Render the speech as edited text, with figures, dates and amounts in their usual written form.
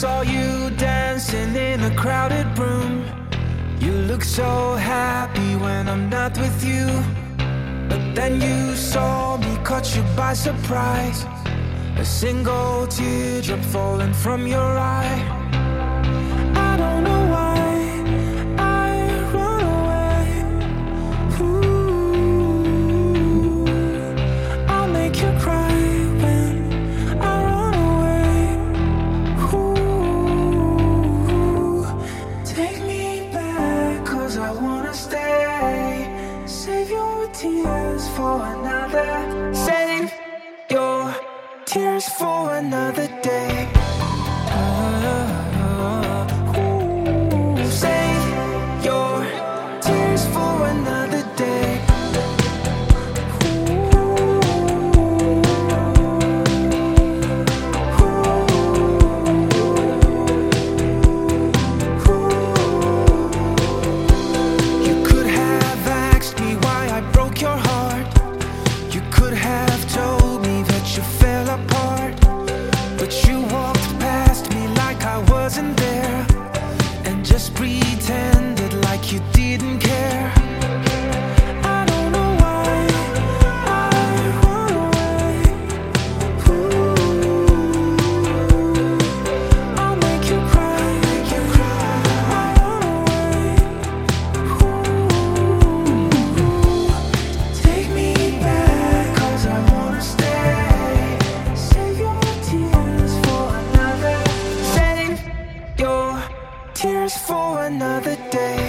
saw you dancing in a crowded room. You look so happy when I'm not with you. But then you saw me, caught you by surprise. A single teardrop falling from your eye. I don't know why I run away. Ooh, I'll make you cry when I run away. Ooh, take me back, 'cause I wanna stay. Save your tears for another. Save your tears for another day. Save your tears for another day. You could have asked me why I broke your heart. You could have told me that you fell apart. But you walked past me like I wasn't there, and just pretended like you didn't care. I don't know why I run away. Ooh, I'll make you cry. I run away. Ooh, take me back, 'cause I wanna stay. Save your tears for another. Save your tears for another day.